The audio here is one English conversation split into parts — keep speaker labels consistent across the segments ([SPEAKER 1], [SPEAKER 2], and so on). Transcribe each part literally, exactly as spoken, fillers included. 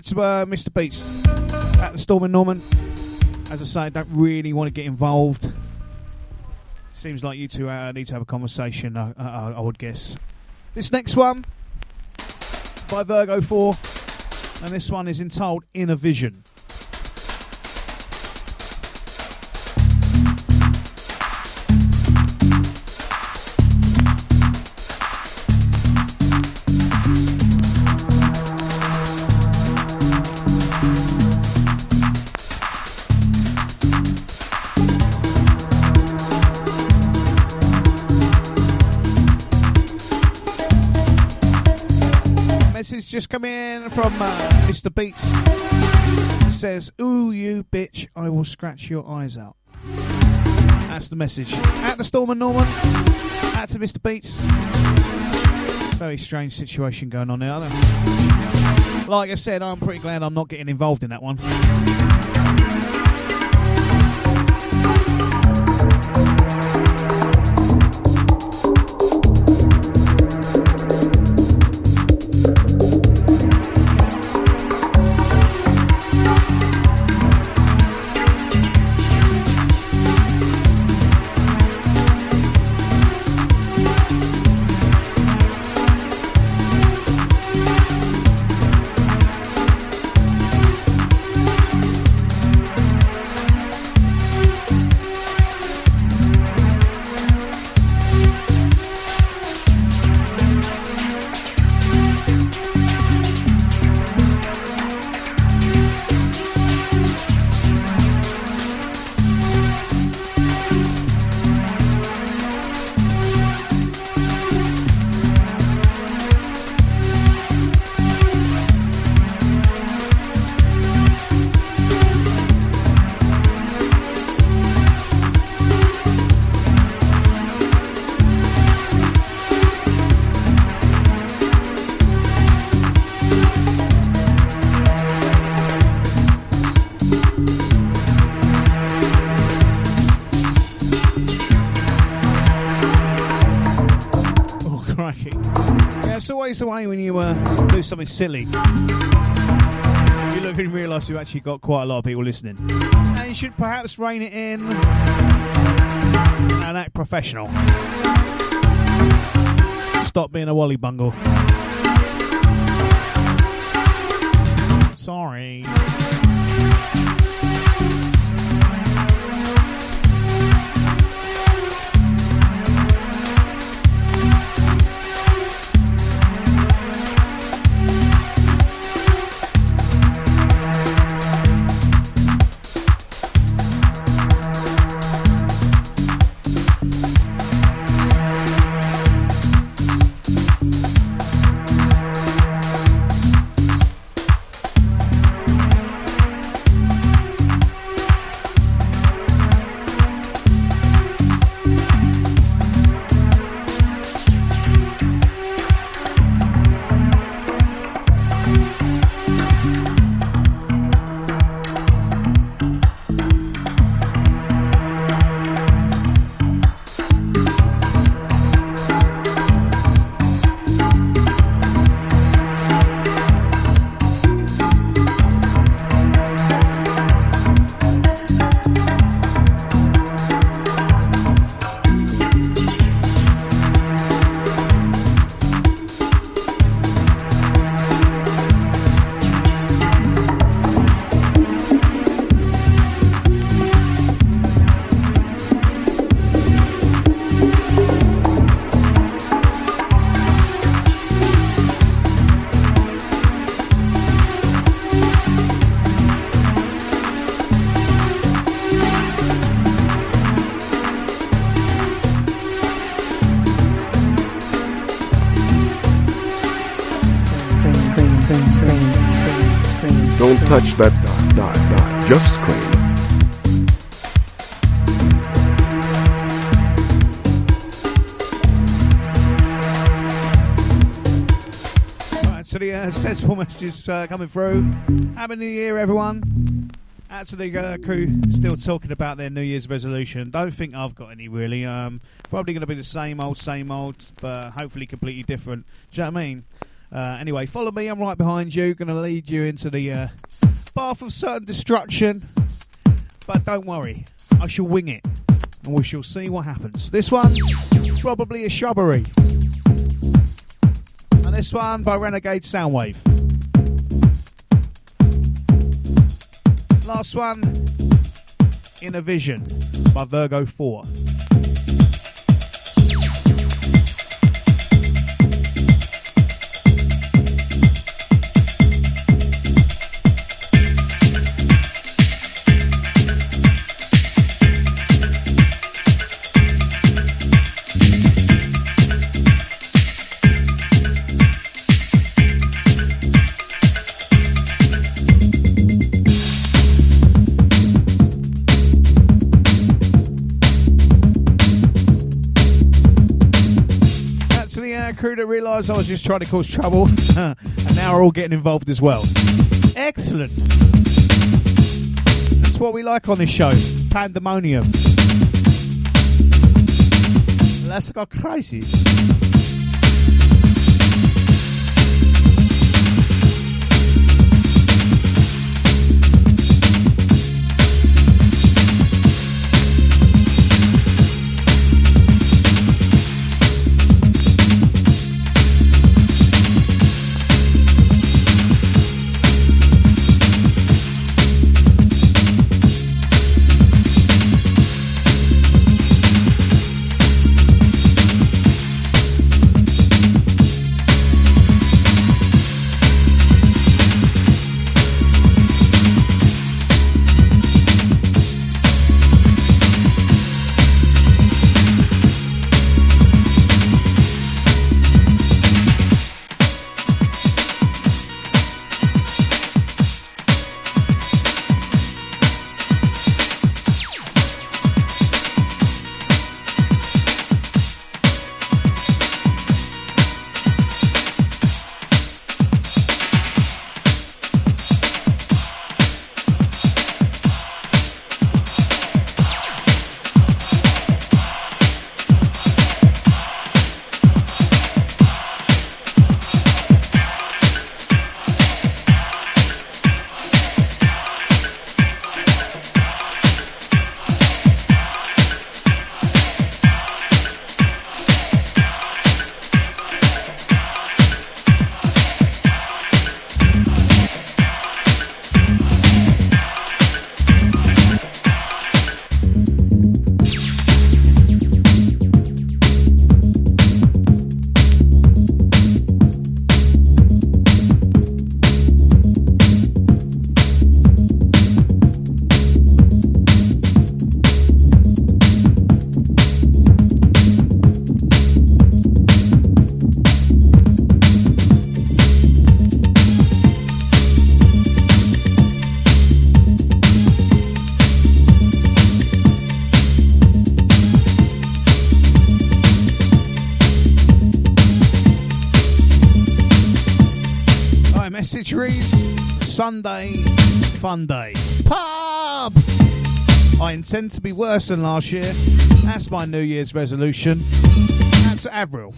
[SPEAKER 1] out to uh, Mister Beats at the Storm in Norman. As I say, I don't really want to get involved. Seems like you two uh, need to have a conversation, uh, uh, I would guess. This next one by Virgo four, and this one is entitled Inner Vision. Just come in from uh, Mister Beats. Says, ooh, you bitch, I will scratch your eyes out. That's the message. At the Storm and Norman, out to Mister Beats. Very strange situation going on there, isn't there? Like I said, I'm pretty glad I'm not getting involved in that one. The way when you uh, do something silly, you look and realise you've actually got quite a lot of people listening, and you should perhaps rein it in and act professional. Stop being a wally bungle. Sorry.
[SPEAKER 2] Don't touch that dot, dot, dot. Just scream.
[SPEAKER 1] Right, so the uh, sensible messages uh, coming through. Happy New Year, everyone. Out to the uh, crew still talking about their New Year's resolution. Don't think I've got any, really. Um, probably going to be the same old, same old, but hopefully completely different. Do you know what I mean? Uh, anyway, follow me. I'm right behind you. Going to lead you into the uh, path of certain destruction. But don't worry, I shall wing it, and we shall see what happens. This one, probably a shrubbery. And this one by Renegade Soundwave. Last one, In a Vision by Virgo four. Crew that realised I was just trying to cause trouble and now are all getting involved as well. Excellent. That's what we like on this show. Pandemonium. Let's go crazy. Message reads, Sunday, fun day. Pub! I intend to be worse than last year. That's my New Year's resolution. That's Avril.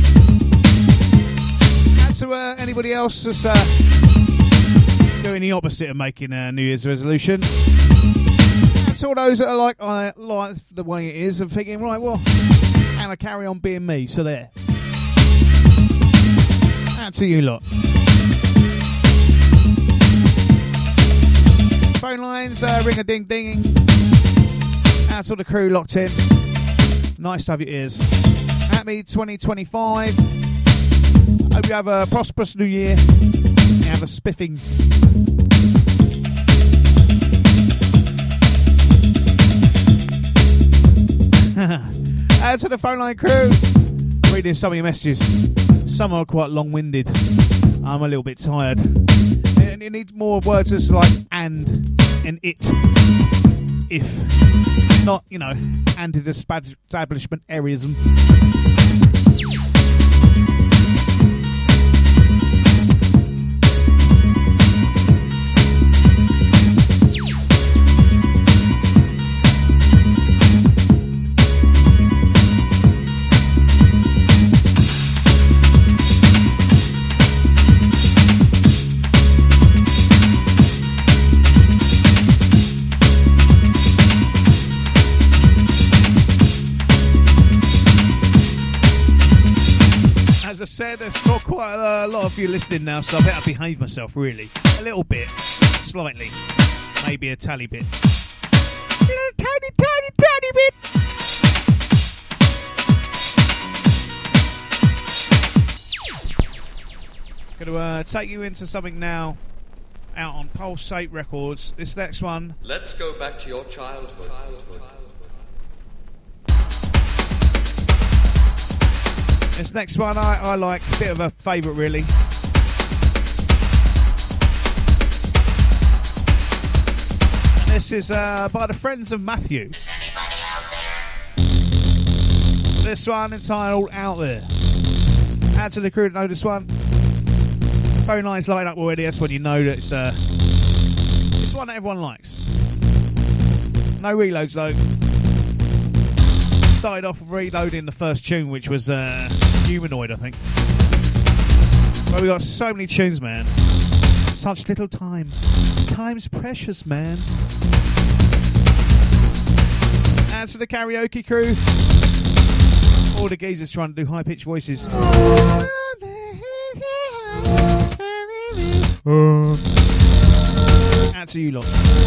[SPEAKER 1] That's to uh, anybody else that's uh, doing the opposite of making a New Year's resolution. That's all those that are like, I like the way it is and thinking, right, well, and I carry on being me, so there. That's to you lot. Phone lines, uh, ring a ding dinging. That's all the crew locked in. Nice to have your ears. At me twenty twenty-five. Hope you have a prosperous new year. And have a spiffing. Add to the phone line crew. Reading some of your messages. Some are quite long-winded. I'm a little bit tired. And you need more words as like and and it. If. Not, you know, anti-establishment areaism. said, there's got quite a lot of you listening now, so I better behave myself, really. A little bit. Slightly. Maybe a tally bit. A little tiny, tiny, tiny bit. Going to uh, take you into something now out on Pulsate Records. This next one.
[SPEAKER 3] Let's go back to your childhood. childhood.
[SPEAKER 1] This next one I, I like, a bit of a favourite really. And this is uh, by the Friends of Matthew. This one entitled Out There. Add to the crew to know this one. Phone lines light up already, that's when you know that it's, uh, it's one that everyone likes. No reloads though. Started off reloading the first tune, which was uh, Humanoid, I think. But we got so many tunes, man. Such little time. Time's precious, man. And to the karaoke crew. All the geezers trying to do high-pitched voices. Uh. And to you lot.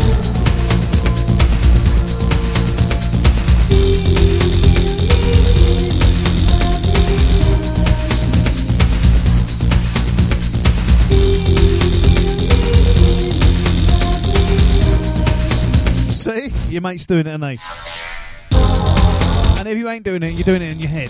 [SPEAKER 1] See? Your mate's doing it, ain't they? And if you ain't doing it, you're doing it in your head.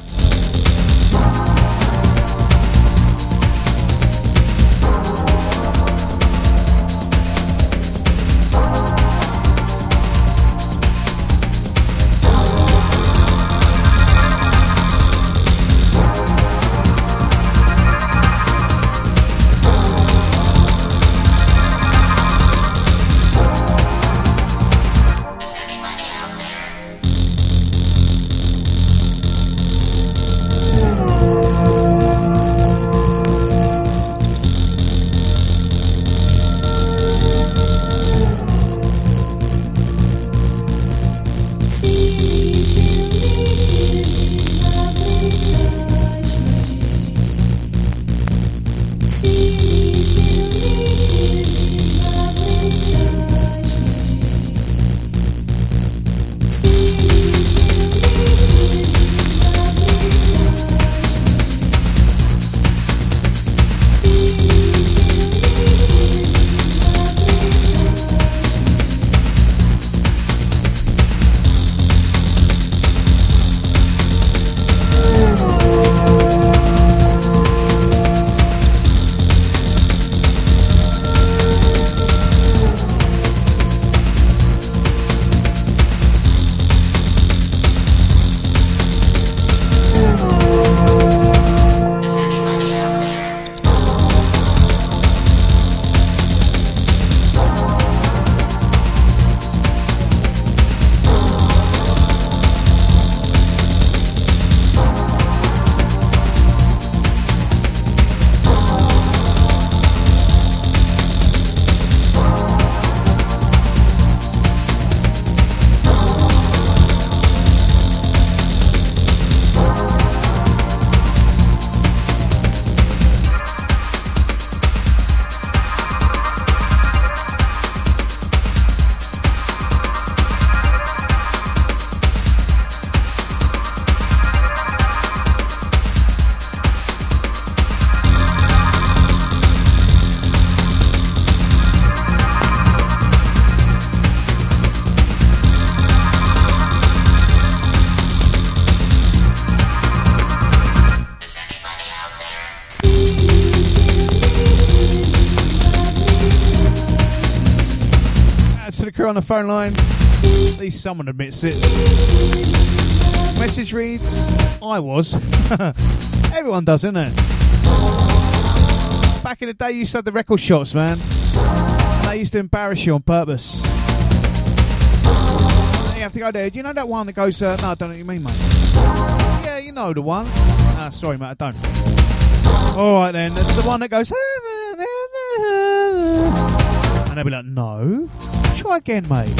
[SPEAKER 1] On the phone line, at least someone admits it. Message reads, I was. Everyone does, isn't it? Back in the day, you used to have the record shops, man. And they used to embarrass you on purpose. And you have to go there. Do you know that one that goes, uh, no, I don't know what you mean, mate. Yeah, you know the one. Ah, sorry, mate, I don't. Alright then, it's the one that goes, and they'll be like, no. Try again, mate.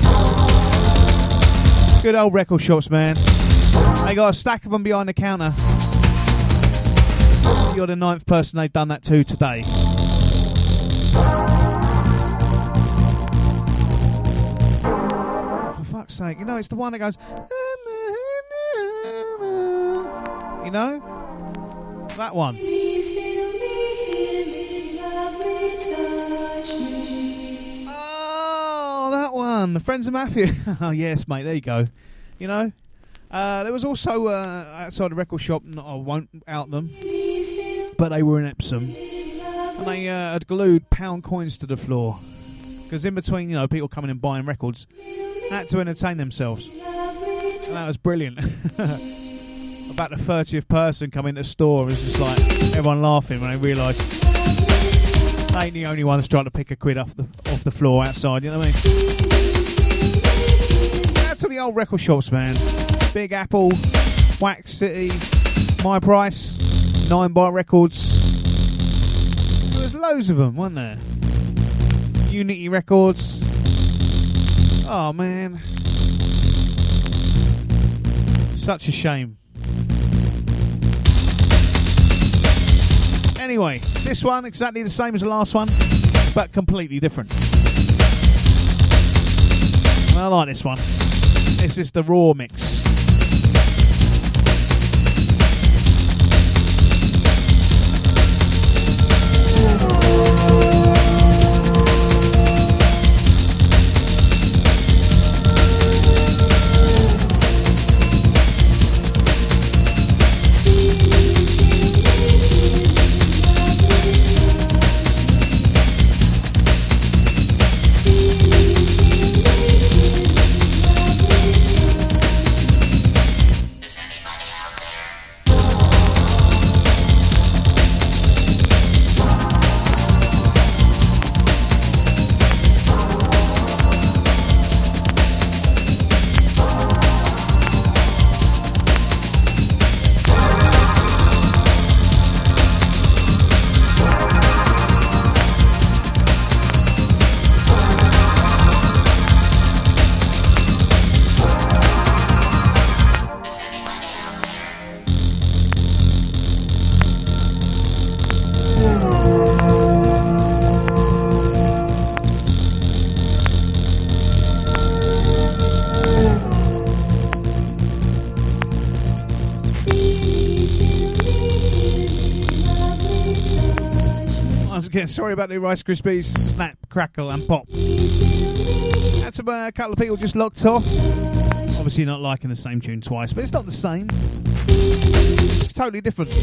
[SPEAKER 1] Good old record shops, man. They got a stack of them behind the counter. You're the ninth person they've done that to today. For fuck's sake, you know, it's the one that goes, you know? That one. Oh, that one. The Friends of Matthew. Oh, yes, mate, there you go. You know? Uh, there was also uh, outside the record shop, not, I won't out them, but they were in Epsom, and they uh, had glued pound coins to the floor, because in between, you know, people coming and buying records, they had to entertain themselves, and that was brilliant. About the thirtieth person coming to the store, it was just like everyone laughing when they realised they ain't the only ones trying to pick a quid off the off the floor outside, you know what I mean? That's to the old record shops, man. Big Apple, Wax City, My Price, Nine Bar Records. There was loads of them, weren't there? Unity Records. Oh, man. Such a shame. Anyway, this one, exactly the same as the last one, but completely different. I like this one. This is the Raw mix. Sorry about the Rice Krispies, snap, crackle and pop. That's about a couple of people just locked off. Obviously not liking the same tune twice, but it's not the same. It's totally different.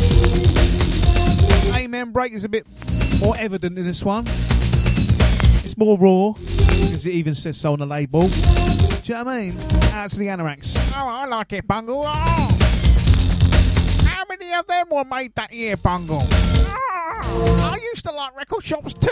[SPEAKER 1] Amen Break is a bit more evident in this one. It's more raw, because it even says so on the label. Do you know what I mean? Out to the Anoraks. Oh, I like it, Bungle. Oh. How many of them were made that year, Bungle? Oh. I used to like record shops too.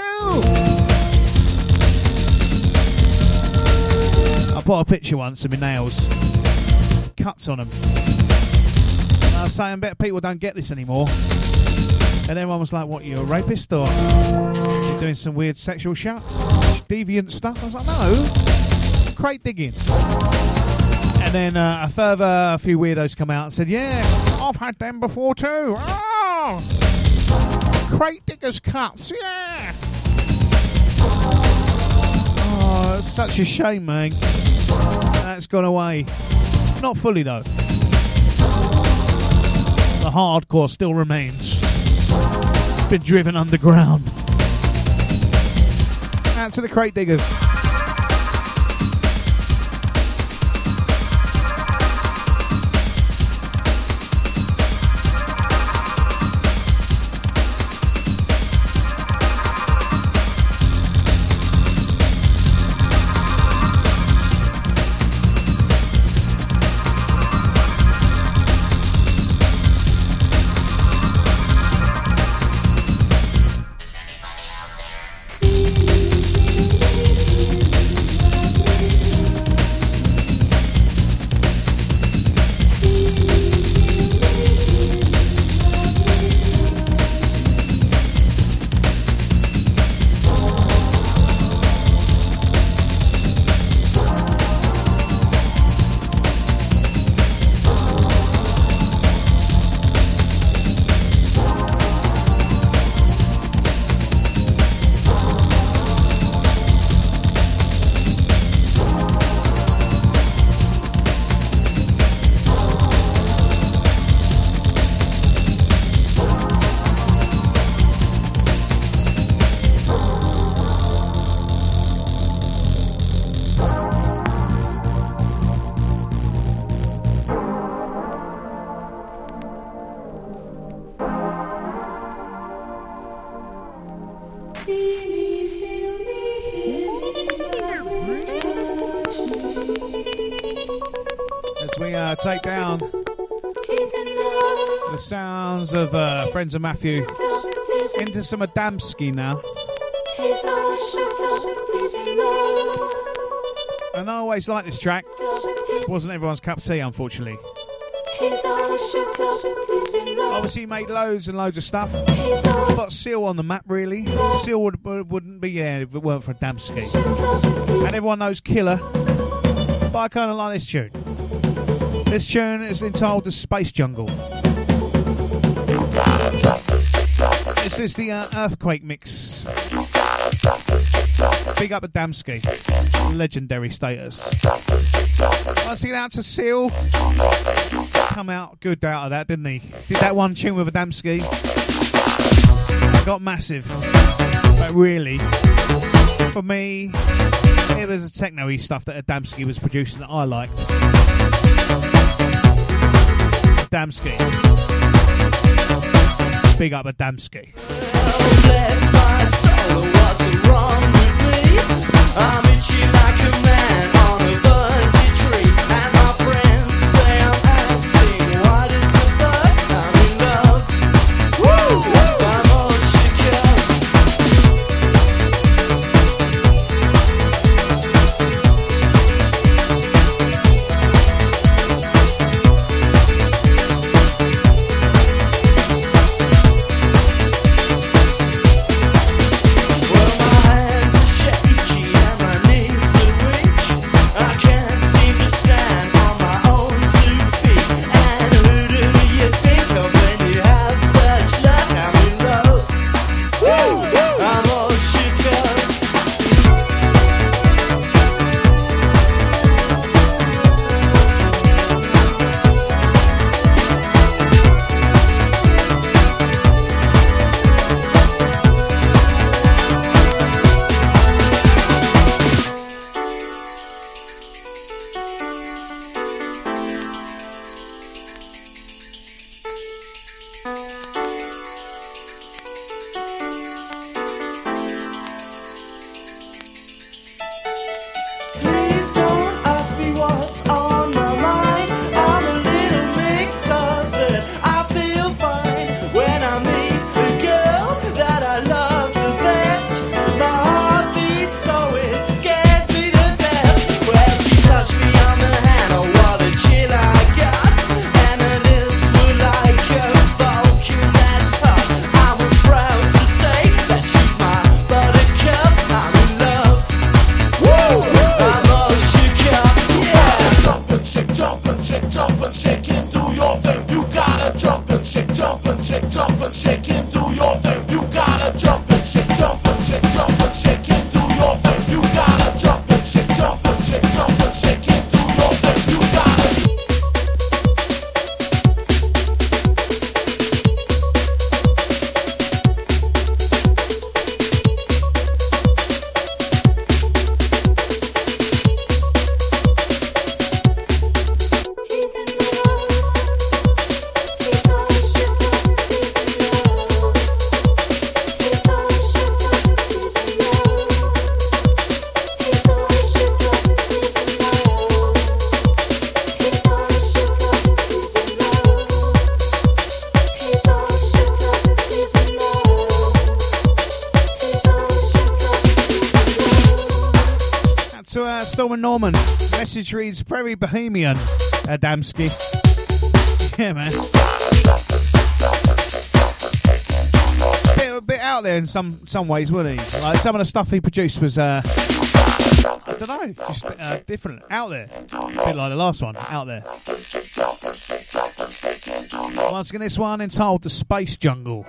[SPEAKER 1] I bought a picture once of my nails, cuts on them. And I was saying, better people don't get this anymore. And everyone was like, "What? You a rapist or you doing some weird sexual shit, deviant stuff?" I was like, "No, crate digging." And then uh, a further a few weirdos come out and said, "Yeah, I've had them before too." Oh. Crate diggers cuts, yeah. Oh, it's such a shame, man. That's gone away. Not fully though. The hardcore still remains. It's been driven underground. Out to the crate diggers. as we uh, take down the sounds of uh, Friends of Matthew into some Adamski now. And I always liked this track. It wasn't everyone's cup of tea, unfortunately. Obviously, he made loads and loads of stuff. Got Seal on the map, really. Seal would, wouldn't be here if it weren't for Adamski. And everyone knows Killer. But I kind of like this tune. This tune is entitled The Space Jungle. This is the uh, Earthquake mix. Big up Adamski. Legendary status. Let's get out to Seal. Come out good out of that, didn't he? Did that one tune with Adamski. Got massive. But really, for me, it was the techno-y stuff that Adamski was producing that I liked. Adamski. Big up Adamski.
[SPEAKER 4] Bless my soul, what's wrong with me? I'm itchy like a man on a buzzy tree, and my friends say I'm acting white as a bug. I'm in love. Woo! I'm all shook up. Well, my hands are shaky and my knees are weak. I can't seem to stand on my own two feet. And who do you think of when you have such luck? I'm in love. Woo! I'm all shook up. Please don't ask me what's on my mind. I'm a little mixed up, but I feel fine when I meet the girl that I love the best. My heart beats so it scares me to death. When she touched me on the hand, oh what a chill I got. And her lips were like a Vulcan that's hot. I was proud to say that she's my buttercup. I'm in love. Woo! I'm all shook up, yeah.
[SPEAKER 5] Jump and shake, jump and shake, jump and shake and do your thing. You gotta jump and shake, jump and shake, jump and shake and do your thing. You gotta jump and shake, jump and shake, jump and shake and do your thing. You gotta jump and shake, jump and shake, jump and shake and do your thing. You gotta.
[SPEAKER 6] He's in love. He's all shook up. He's in love. He's all shook up. He's in love. He's all shook up. He's in love. He's all shook up. He's in love. He's all shook up. He's in love. He's all shook up. He's in love.
[SPEAKER 1] To uh, Storm and Norman. Message reads very bohemian. Adamski. Yeah, man. Bit, a bit out there in some some ways, wasn't he? Like some of the stuff he produced was, uh, I don't know, just uh, different, out there. A bit like the last one, out there. Once again, this one entitled The Space Jungle.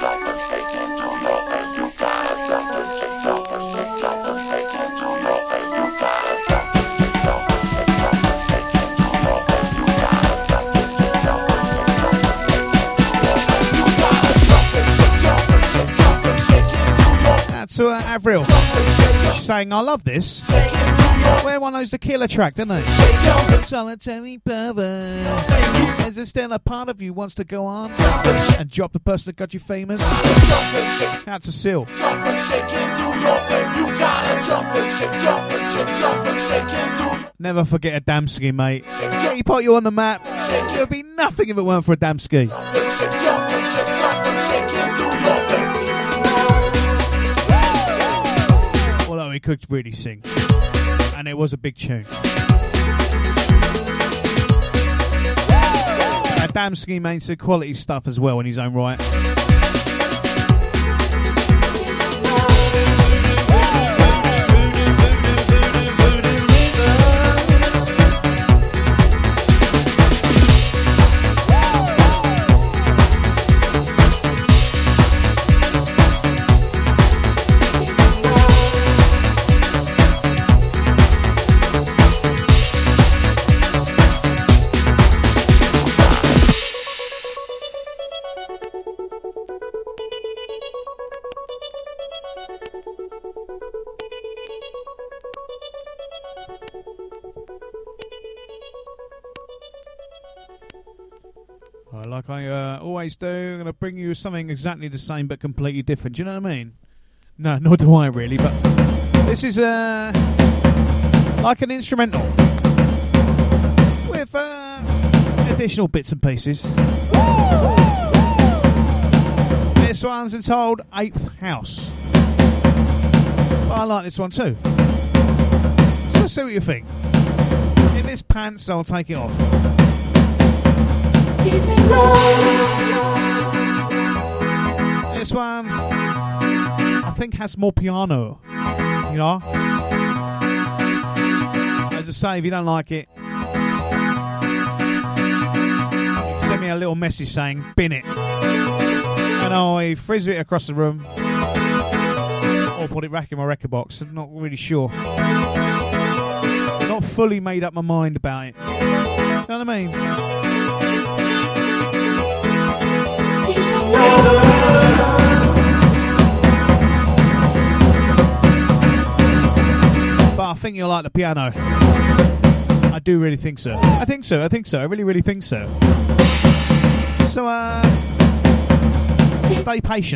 [SPEAKER 1] To uh, Avril saying, I love this. Where one knows the Killer track, don't they? Solitary pervert. Is there still a part of you wants to go on and drop the person that got you famous? Out to Seal. Never forget a Damski, mate. He put you on the map. It would be nothing if it weren't for a Damski. Although he could really sing. And it was a big tune. Uh, Damski makes the quality stuff as well in his own right. Like I uh, always do, I'm going to bring you something exactly the same but completely different. Do you know what I mean? No, nor do I really, but this is uh, like an instrumental with uh, additional bits and pieces. This one's entitled Eighth House. But I like this one too. So let's see what you think. If it's pants, I'll take it off.
[SPEAKER 6] He's in love.
[SPEAKER 1] This one, I think, has more piano. You know? As I say, if you don't like it, send me a little message saying, bin it. And I'll frisbee it across the room. Or put it back in my record box. I'm not really sure. Not fully made up my mind about it. You know what I mean? But I think you'll like the piano. I do really think so. I think so, I think so. I really, really think so. So, uh... stay patient.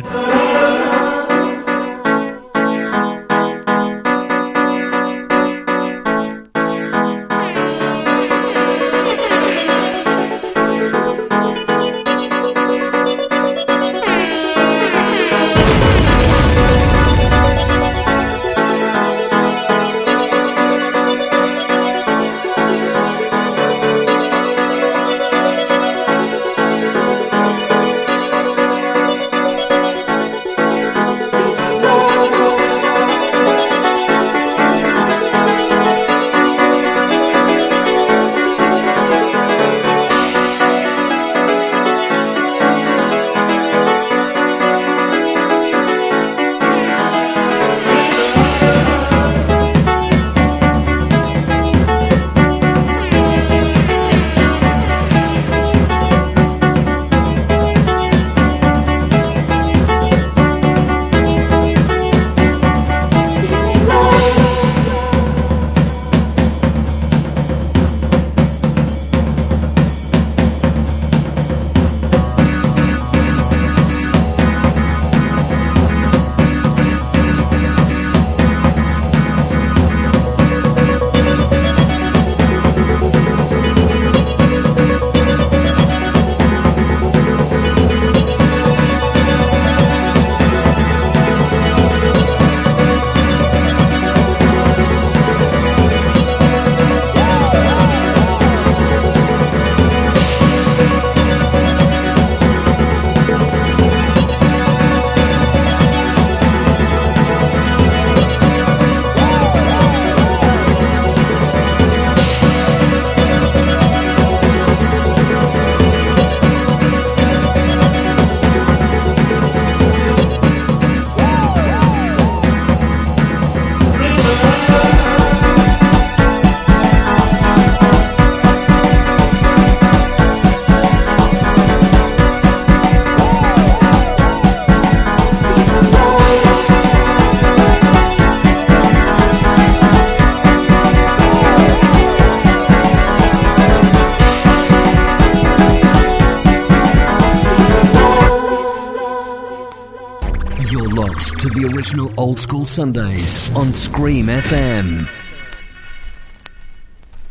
[SPEAKER 7] To the original Old School Sundays on Scream F M.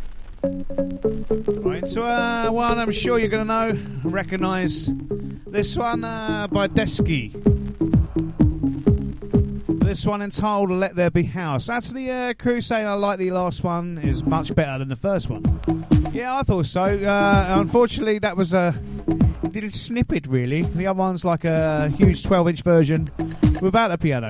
[SPEAKER 1] Right, into uh, one I'm sure you're going to know, recognise. This one uh, by Desky. This one entitled Let There Be House. Actually, uh, Crusade, I like the last one, is much better than the first one. Yeah, I thought so. Uh, unfortunately, that was a little snippet, really. The other one's like a huge twelve inch version without a piano.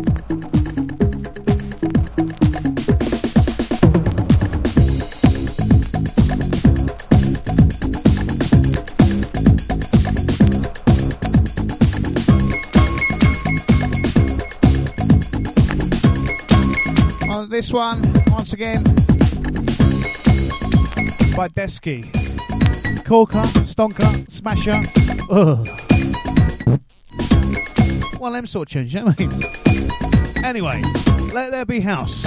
[SPEAKER 1] This one, once again, by Desky. Corker, Stonker, Smasher. Ugh. One of them sort of tunes, you know what I mean? Anyway, Let There Be House.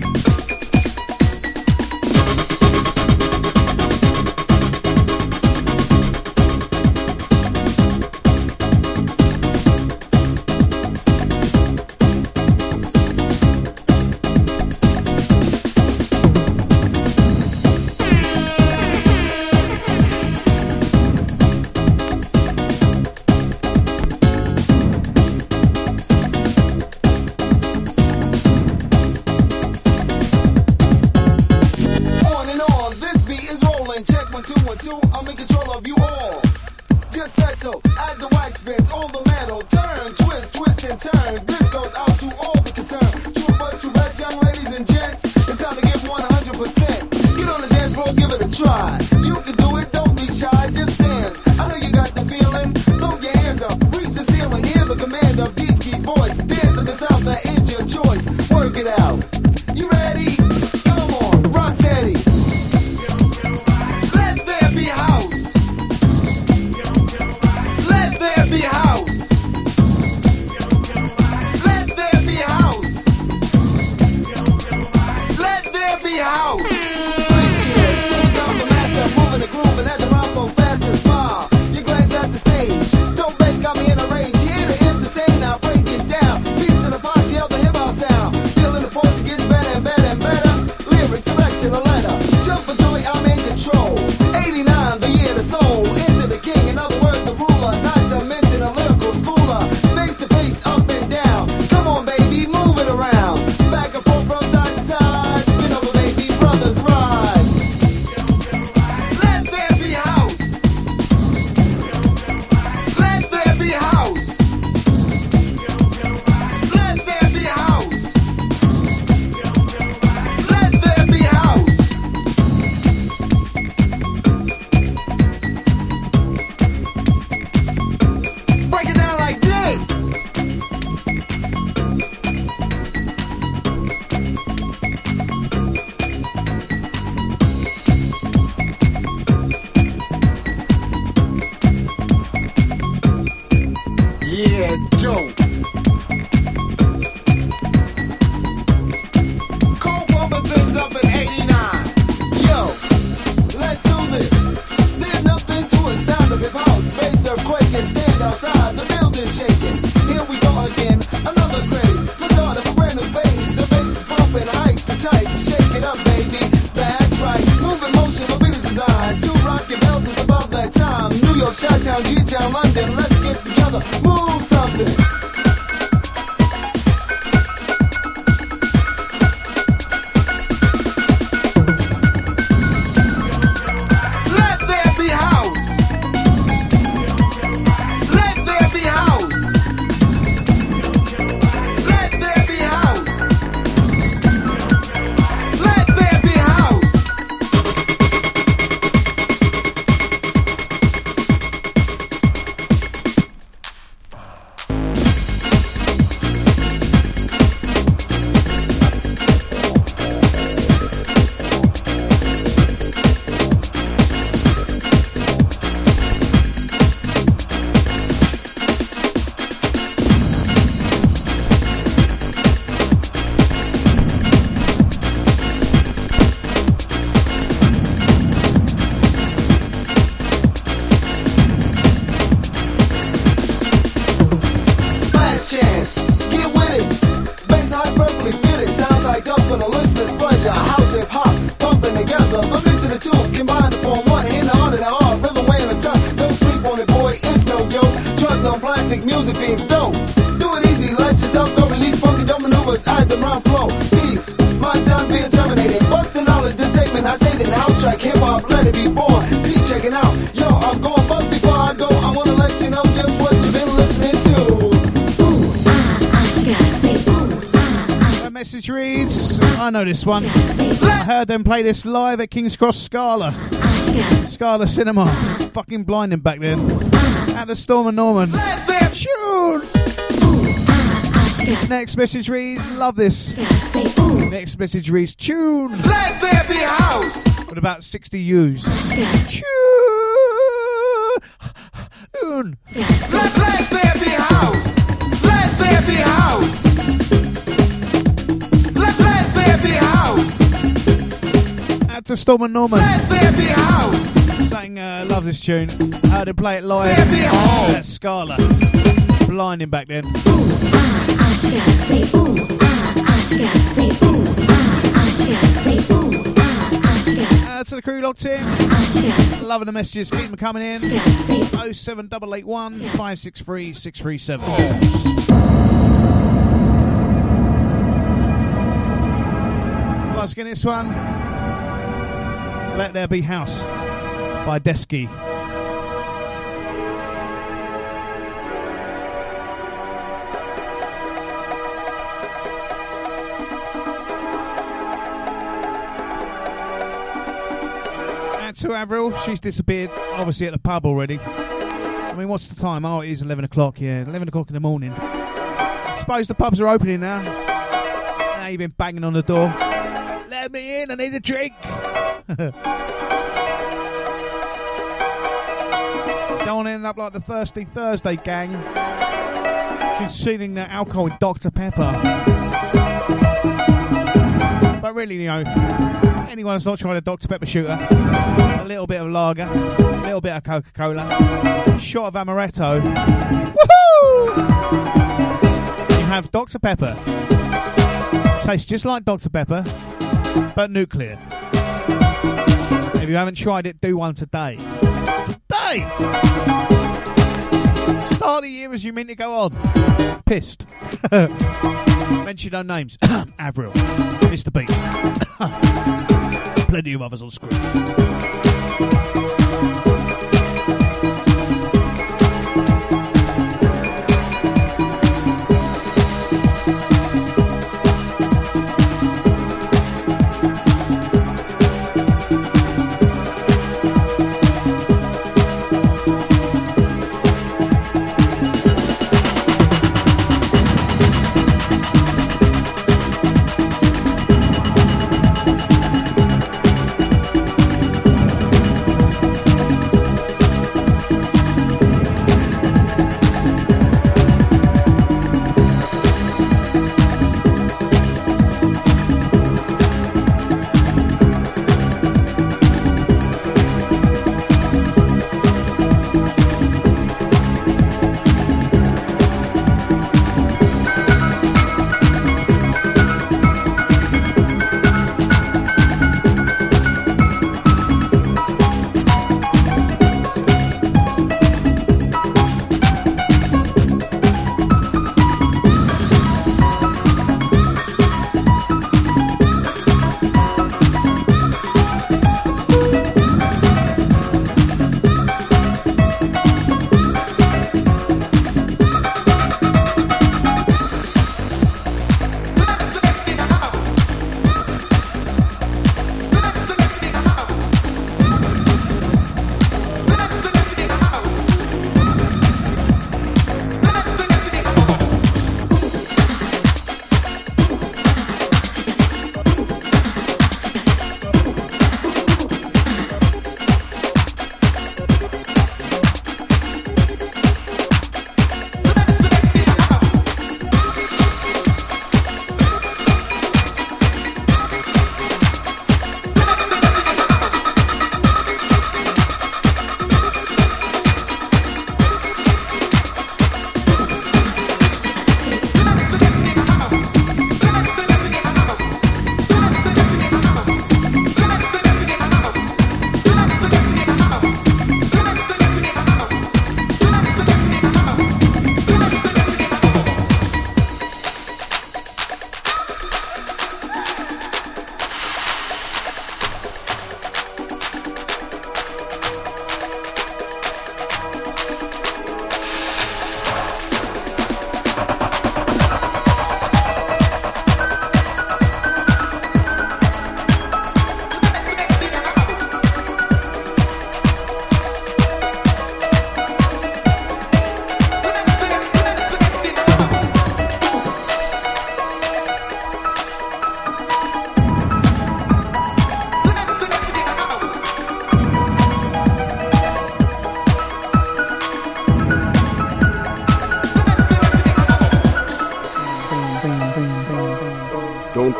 [SPEAKER 8] Chi-town, G-town, London, let's get together, move something. Perfectly fitted, sounds like up for the listener's pleasure. House hip hop, bumping together, the mix of the Josephine's dope. Do it easy, let yourself go, release funky dope maneuvers, add the rhyme flow. Peace, my time being terminated. Bust the knowledge, the statement I stated. House track, hip hop, let it be born. Be checking out, yo, I'm going, but before I go, I wanna let you know just what you've been listening to.
[SPEAKER 1] The message reads, I know this one. I heard them play this live at King's Cross Scala. Scala Cinema. Fucking blinding back then. At the Storm and Norman. Tune! Next message reads, love this. Next message reads, tune.
[SPEAKER 8] Let there be house.
[SPEAKER 1] With about sixty U's. Tune!
[SPEAKER 8] Let, let there be house. Let there be house. Let, let there be house.
[SPEAKER 1] At the Storm and Norman.
[SPEAKER 8] Let there be house.
[SPEAKER 1] Saying, uh, love this tune. Heard him play it live at Scala. Blinding back then. Uh, to the crew locked in. Loving the messages. Keep them coming in. oh seven eight eight one, five six three, six three seven. Let's get this one. Let There Be House by Desky. And to Avril, she's disappeared, obviously at the pub already. I mean, what's the time? Oh, it is eleven o'clock, yeah, eleven o'clock in the morning. I suppose the pubs are opening now. Now you've been banging on the door. Let me in, I need a drink. Don't want to end up like the Thirsty Thursday gang, consuming their alcohol with Doctor Pepper. But really, you know, anyone that's not tried a Doctor Pepper shooter, a little bit of lager, a little bit of Coca-Cola, shot of amaretto, woohoo! You have Doctor Pepper. Tastes just like Doctor Pepper, but nuclear. If you haven't tried it, do one today. Today! Start the year as you mean to go on. Pissed. Mention no names. Avril. Mister Beats. Plenty of others on screen.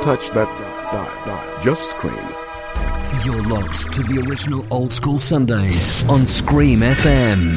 [SPEAKER 2] touch that dot, dot, dot. Just scream.
[SPEAKER 7] You're locked to the original Old School Sundays on Scream F M.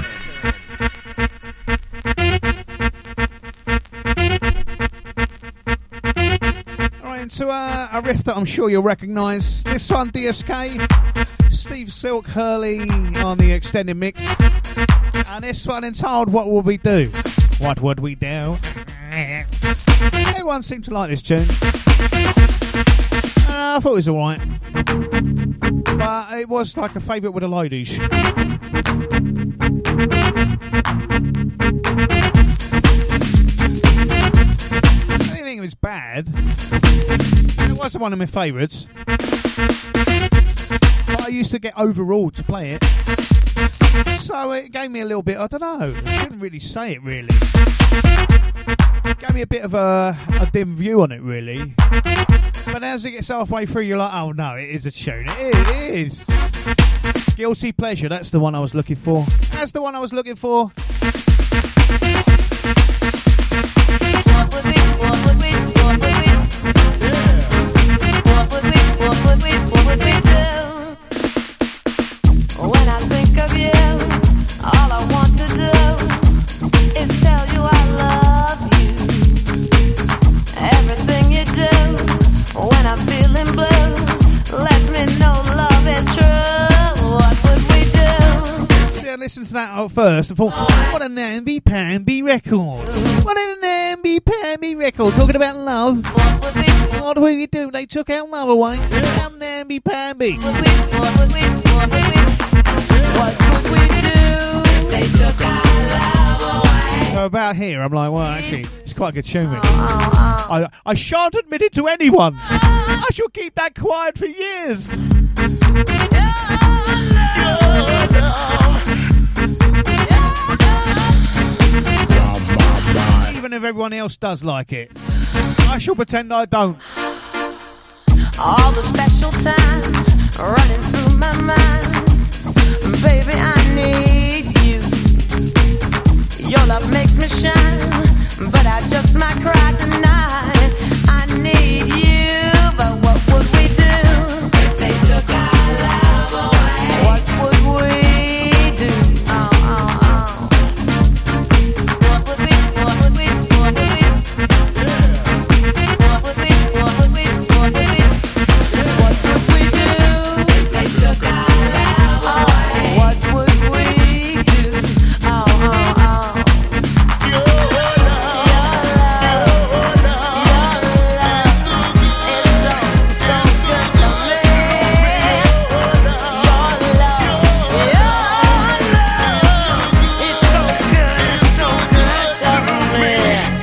[SPEAKER 1] Alright, into uh, a riff that I'm sure you'll recognise. This one, D S K, Steve Silk Hurley on the extended mix. And this one entitled What Would We Do? What would we do? Everyone seemed to like this tune. Uh, I thought it was alright. But it was like a favourite with the ladies. I didn't think it was bad. It wasn't one of my favourites. But I used to get overruled to play it. So it gave me a little bit, I don't know, I couldn't really say it really. It gave me a bit of a, a dim view on it really. But as it gets halfway through, you're like, oh no, it is a tune. It is. It is. Guilty Pleasure, that's the one I was looking for. That's the one I was looking for.
[SPEAKER 6] What would we, what would we, what would we, what would we, what would we, what would we do? When I think of you, all I want to do is tell you I love you. Everything you do when I'm feeling blue lets me know love is true. What would we do?
[SPEAKER 1] See, I listened to that at first and thought, what a namby-pamby record. What a namby-pamby record. Talking about love.
[SPEAKER 6] What would we,
[SPEAKER 1] What would we do? They took our love away. How namby-pamby.
[SPEAKER 6] what would we, what would we, what would we, what would we do if they took our love away?
[SPEAKER 1] So about here, I'm like, well, actually, it's quite a good tune. Really. I, I shan't admit it to anyone. I shall keep that quiet for years. Even if everyone else does like it, I shall pretend I don't.
[SPEAKER 6] All the special times running through my mind. Baby, I need you. Your love makes me shine, but I just might cry tonight. I need you, but what would we do if they took our love away? What would we do? Oh, oh, oh. What would we, what would we, what would we? What would we, what would we, what would we? What would we do if they took our love away? What would we do? Oh, oh, oh. Your love, your love, your love is so, so good to me. Your love, your love, it's so good, so good to me.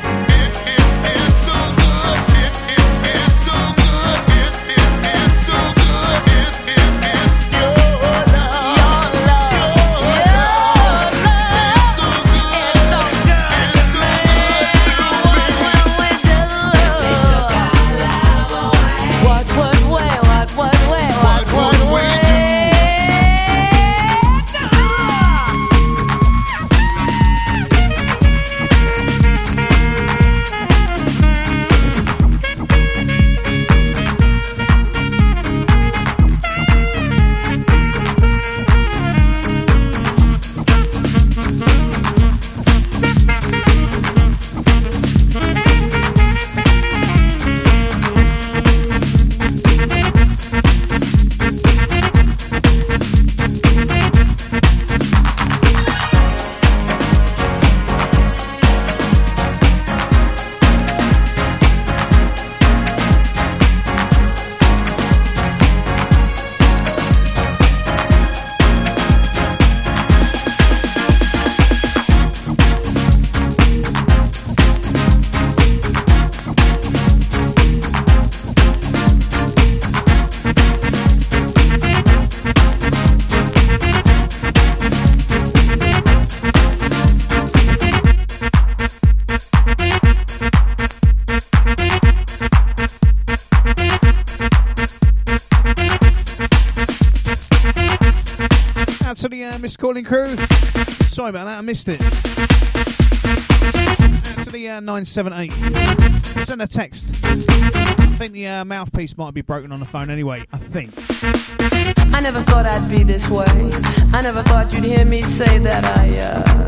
[SPEAKER 1] Out to the uh, Miss Calling crew. Sorry about that, I missed it. Out to the uh, nine seven eight. Send a text. think the uh, mouthpiece might be broken on the phone anyway. I think.
[SPEAKER 9] I never thought I'd be this way. I never thought you'd hear me say that I, uh...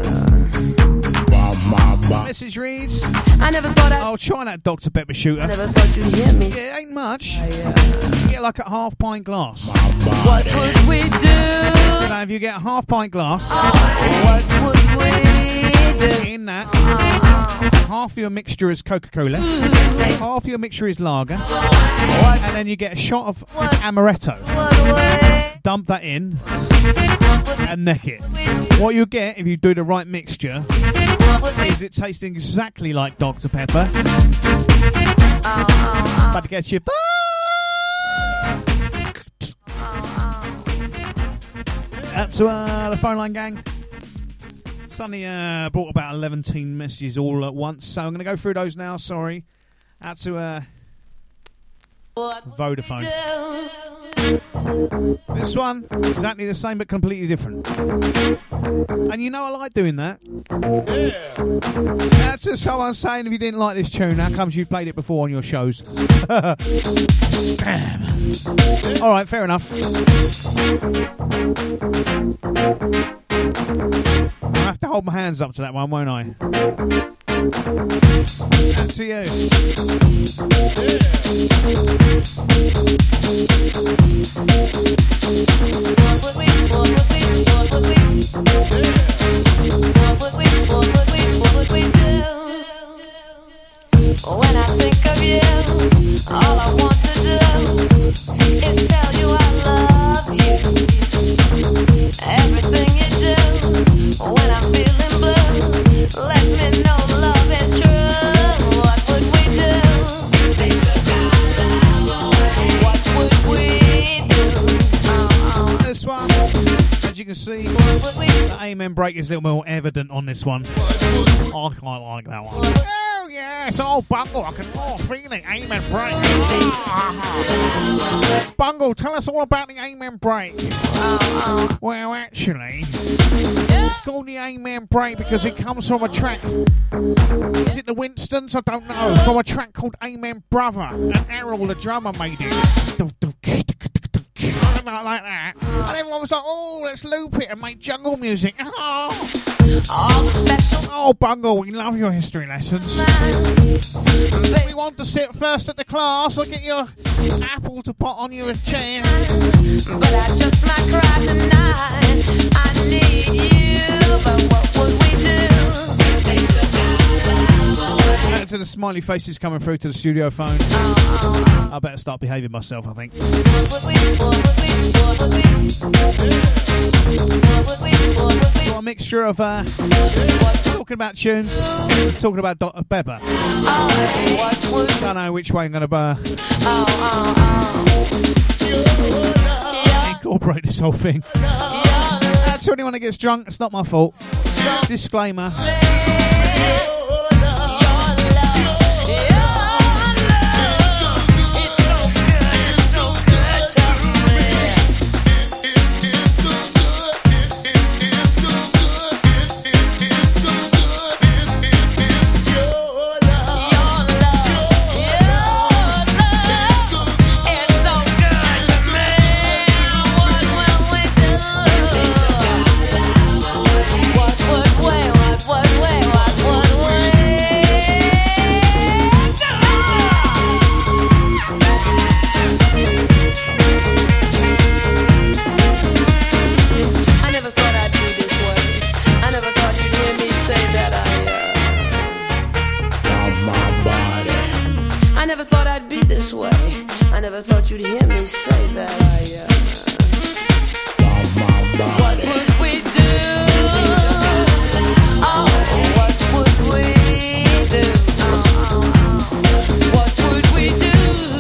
[SPEAKER 1] Message reads,
[SPEAKER 9] I never thought I'd...
[SPEAKER 1] I'll try that Doctor Pepper shooter.
[SPEAKER 9] I never thought you'd hear me.
[SPEAKER 1] Yeah, it ain't much.
[SPEAKER 9] I, uh...
[SPEAKER 1] You get like a half pint glass.
[SPEAKER 9] What would we do?
[SPEAKER 1] You know, if you get a half pint glass,
[SPEAKER 9] what would we do?
[SPEAKER 1] In that, uh, half your mixture is Coca-Cola, half your mixture is lager, and then you get a shot of amaretto. Dump that in and neck it. What you get if you do the right mixture is it tasting exactly like Doctor Pepper, but to get you up to uh, the phone line gang. Sonny uh, brought about eleven messages all at once, so I'm going to go through those now. Sorry. Out to uh, Vodafone. This one, exactly the same but completely different. And you know I like doing that. Yeah. That's just someone saying if you didn't like this tune, how comes you played it before on your shows? Damn. Alright, fair enough. I'll have to hold my hands up to that one, won't I? That's to you.
[SPEAKER 9] When I think of you, all I want to do is tell you I love you. Everything you do when I'm feeling blue lets me know love is true. What would we do? They took our love away. What would we do? Uh-uh.
[SPEAKER 1] This one, as you can see, the amen break is a little more evident on this one. I quite like that one. Oh yes, oh Bungle, I can oh feel it, amen break. Uh-huh. Bungle, tell us all about the amen break. Uh-uh. Well, actually, it's called the amen break because it comes from a track. Is it the Winstons? I don't know. From a track called Amen Brother, and Errol, the drummer, made it. Like that, and everyone was like, "Oh, let's loop it and make jungle music." Oh,
[SPEAKER 9] all the special.
[SPEAKER 1] Oh, Bungle, we love your history lessons. We want to sit first at the class. I'll get your apple to pot on your chair.
[SPEAKER 9] But I just might cry tonight. I need you, but what would we do? They took our love away.
[SPEAKER 1] Back to the smiley faces coming through to the studio phone.
[SPEAKER 9] Oh,
[SPEAKER 1] I better start behaving myself, I think.
[SPEAKER 9] what would we, what would we, what would we, what would we, what would we,
[SPEAKER 1] Got a mixture of uh, talking about tunes, and talking about Doctor Pepper.
[SPEAKER 9] oh, what would,
[SPEAKER 1] Don't know which way I'm going to uh,
[SPEAKER 9] oh, oh, oh. Yeah,
[SPEAKER 1] incorporate this whole thing.
[SPEAKER 9] yeah,
[SPEAKER 1] To anyone that gets drunk, it's not my fault. Disclaimer.
[SPEAKER 9] You'd hear me say that I, uh, what would we do? Oh, what would we do? Uh, what would we do?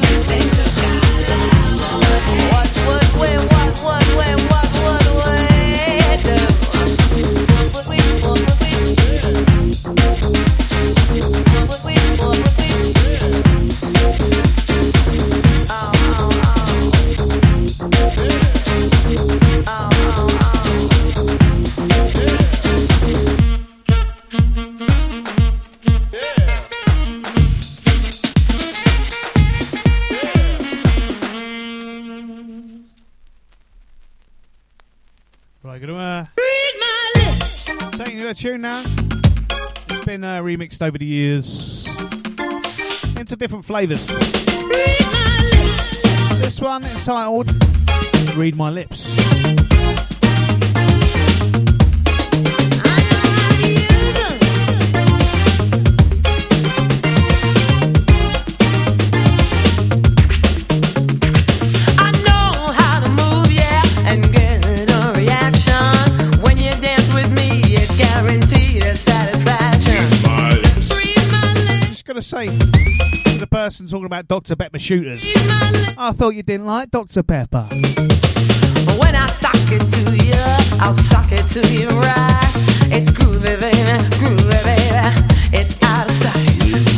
[SPEAKER 9] What would we, what would we, what would we do? What would we, what would we do? What would we, what would we do? Oh, oh, oh. Oh, oh, oh.
[SPEAKER 1] Right, gonna uh, taking you a tune now. It's been uh, remixed over the years into different flavours. This one entitled "Read My Lips." To say to the person talking about Doctor Pepper shooters, I thought you didn't like Doctor Pepper.
[SPEAKER 9] When I sock it to you, I'll sock it to you right. It's groovy, baby, groovy, baby. It's out of sight.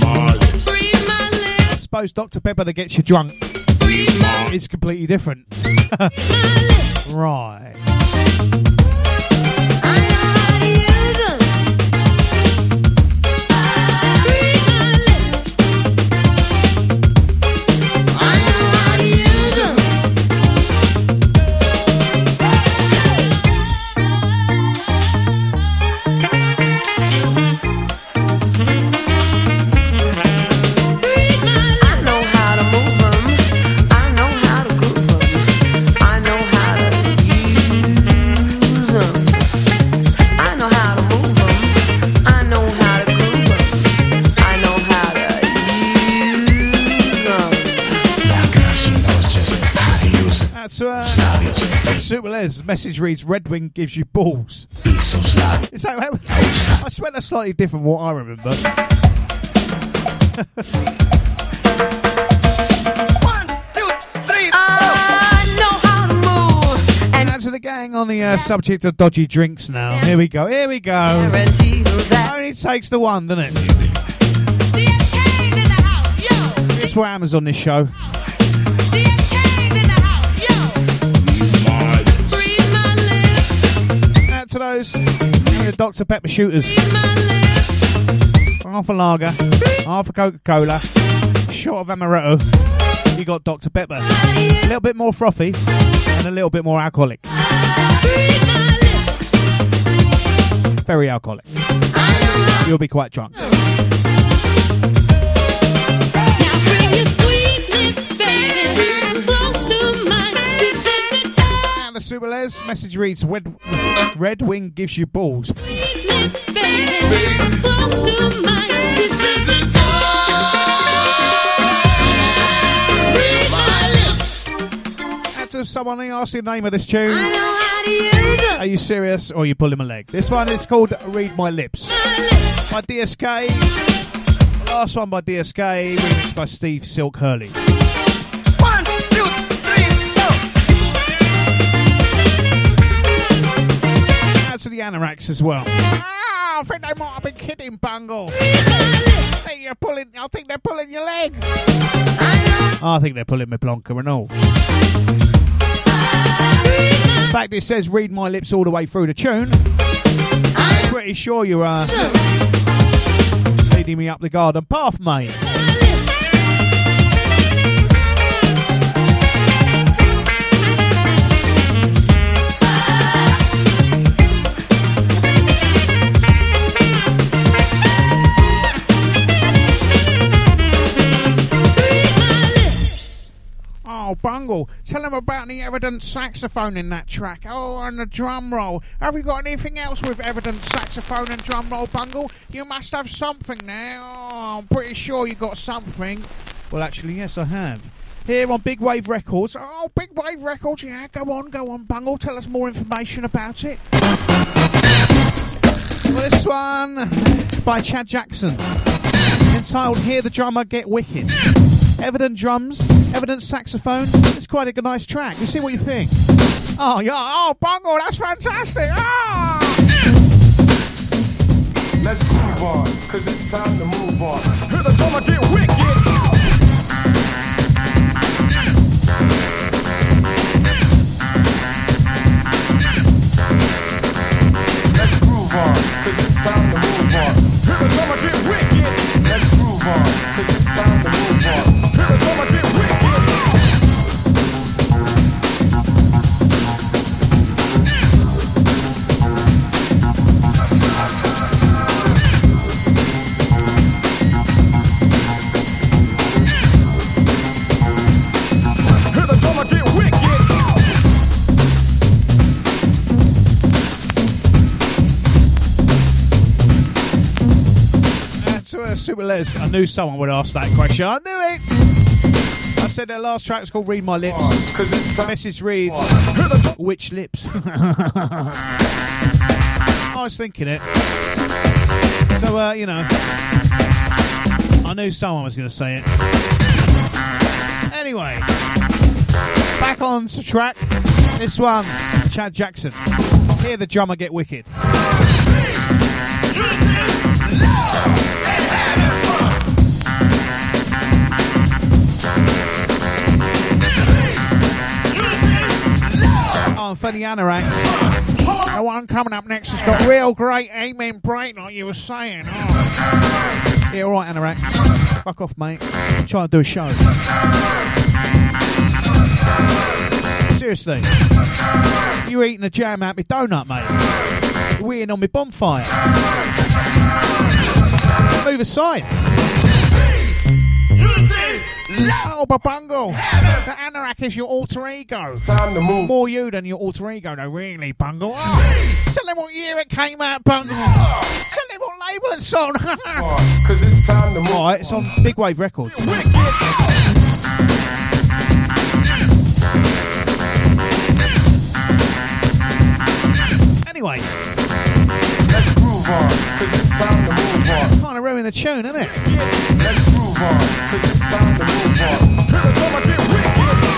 [SPEAKER 1] I suppose Doctor Pepper that gets you drunk is completely different. Right. So, uh, Super Les message reads, Red Wing gives you balls. Is that how, I swear that's slightly different from what I remember.
[SPEAKER 9] One, two, three, I know how to move.
[SPEAKER 1] And as to the gang on the uh, subject of dodgy drinks now. Here we go, here we go. Only takes the one, doesn't it? It's what happens on this show. To those the Doctor Pepper shooters, half a lager, half a Coca-Cola, shot of amaretto. You got Doctor Pepper, a little bit more frothy and a little bit more alcoholic, very alcoholic. You'll be quite drunk. The Super Les message reads, Red, Red Wing gives you balls. Out to someone who asked the name of this tune. Are you serious or are you pulling my leg? This one is called Read My Lips by D S K. The last one by D S K, remixed by Steve Silk Hurley. To the Anoraks as well. Oh, I think they might have been kidding, Bungle. I think you're pulling. I think they're pulling your leg. Oh, I think they're pulling my Blanca and all. In fact, it says "Read My Lips" all the way through the tune. I'm pretty sure you're uh, leading me up the garden path, mate. Oh, Bungle, tell them about the evident saxophone in that track. Oh, and the drum roll. Have you got anything else with evident saxophone and drum roll, Bungle? You must have something now. Oh, I'm pretty sure you got something. Well, actually, yes, I have. Here on Big Wave Records. Oh, Big Wave Records, yeah, go on, go on, Bungle. Tell us more information about it. Well, this one by Chad Jackson, entitled Hear the Drummer Get Wicked. Evident drums, evident saxophone. It's quite a nice track. You see what you think? Oh, yeah. Oh, Bungle, that's fantastic. Oh!
[SPEAKER 5] Let's move on, cause it's time to move on. Hear the drummer get wicked. Let's groove on, cause it's time to move on. Hear the drummer get wicked. Let's groove on, cause it's time to move on. Hear the drummer get wicked.
[SPEAKER 1] Super Les. I knew someone would ask that question. I knew it. I said their last track was called Read My Lips. The message reads, which lips? I was thinking it. So, uh, you know, I knew someone was going to say it. Anyway, back on to track. This one, Chad Jackson. Hear the drummer get wicked. Oh, and for the Anoraks, the one coming up next has got real great amen break, like you were saying. Oh. Yeah, all right, Anorak. Fuck off, mate. I'm trying to do a show. Seriously, you eating a jam out my donut, mate. You're eating on my bonfire. Move aside. Oh, Babungle. The Anorak is your alter ego.
[SPEAKER 5] Time to move.
[SPEAKER 1] More you than your alter ego, though, really, Bungle. Oh, tell them what year it came out, Bungle. Tell them what label it's on.
[SPEAKER 5] Cause it's time to move.
[SPEAKER 1] Alright, it's on Big Wave Records. Anyway.
[SPEAKER 5] Let's groove on, cause it's time to move on.
[SPEAKER 1] Kind of ruin the tune, isn't it?
[SPEAKER 5] Let's groove on, cause it's time to move on. Here the time I get wicked.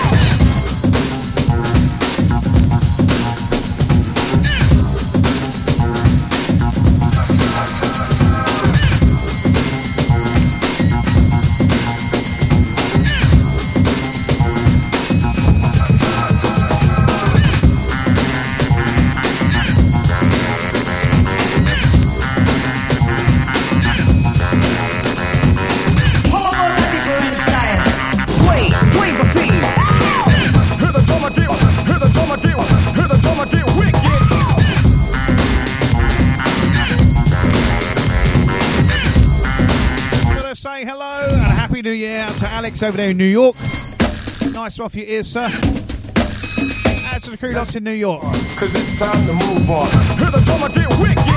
[SPEAKER 1] Say hello and a happy new year out to Alex over there in New York. Nice off your ears, sir. Out to the crew lots in New York.
[SPEAKER 5] Cause it's time to move on. Here the time I get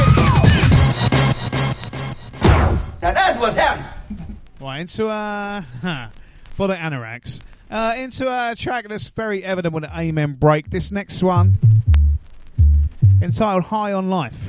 [SPEAKER 5] wicked.
[SPEAKER 4] Now that's what's happening.
[SPEAKER 1] Right, into uh huh, for the Anoraks. Uh into a track that's very evident with an amen break. This next one, entitled High on Life.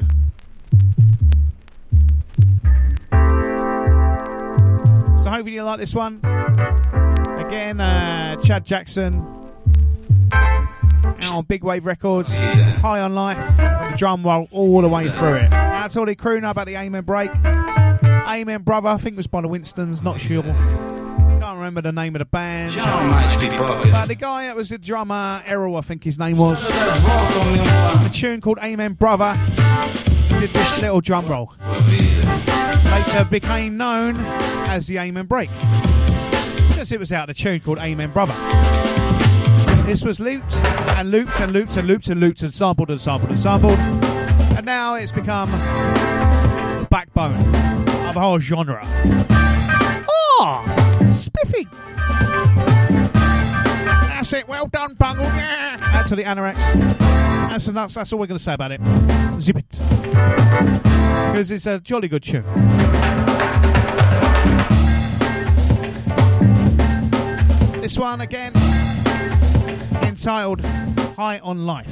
[SPEAKER 1] So hopefully you like this one. Again, uh, Chad Jackson out on Big Wave Records. High on Life. And the drum roll all the way through it. That's all the crew know about the Amen break. Amen Brother, I think it was by the Winstons, not sure. Can't remember the name of the band. But the guy that was the drummer, Errol, I think his name was. A tune called Amen Brother. Did this little drum roll. Later became known as the Amen Break, because it was out of a tune called Amen Brother. This was looped and looped and looped and looped and looped and sampled and sampled and sampled, and now it's become the backbone of the whole genre. Oh, spiffy! That's it. Well done, Bungle. Yeah. Out to the Anoraks. That's enough. That's all we're going to say about it. Zip it, because it's a jolly good tune. This one again, entitled High on Life.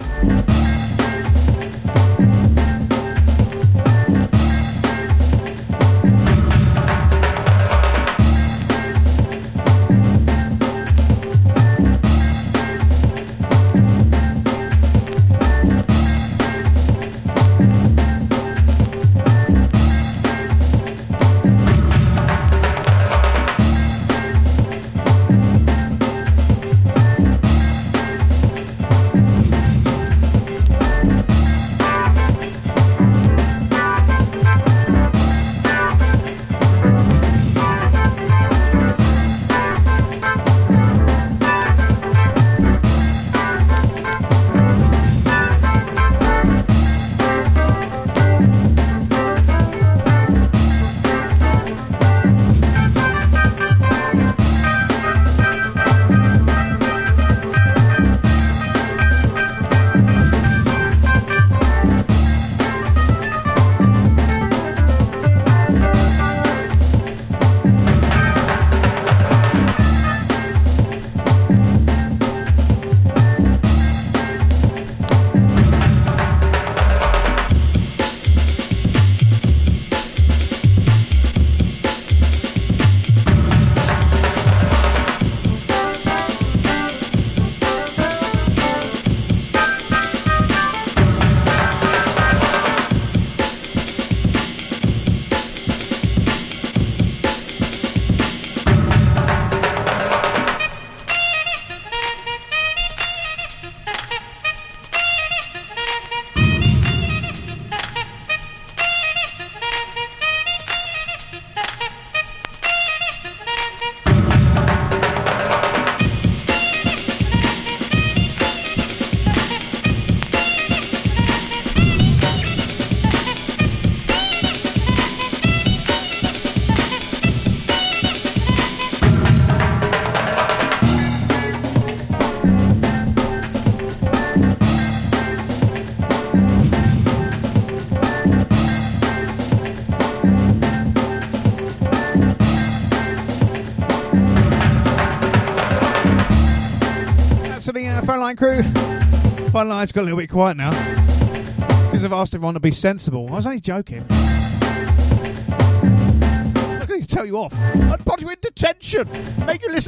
[SPEAKER 1] Line crew. Fun Line's got a little bit quiet now. Because I've asked everyone to be sensible. I was only joking. I'm going to tell you off. I'd put you in detention. Make you listen